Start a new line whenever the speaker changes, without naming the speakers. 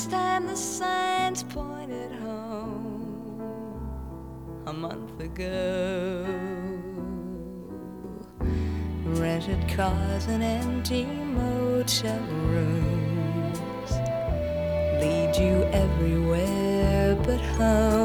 last time the signs pointed home a month ago. Rented cars and empty motel rooms lead you everywhere but home.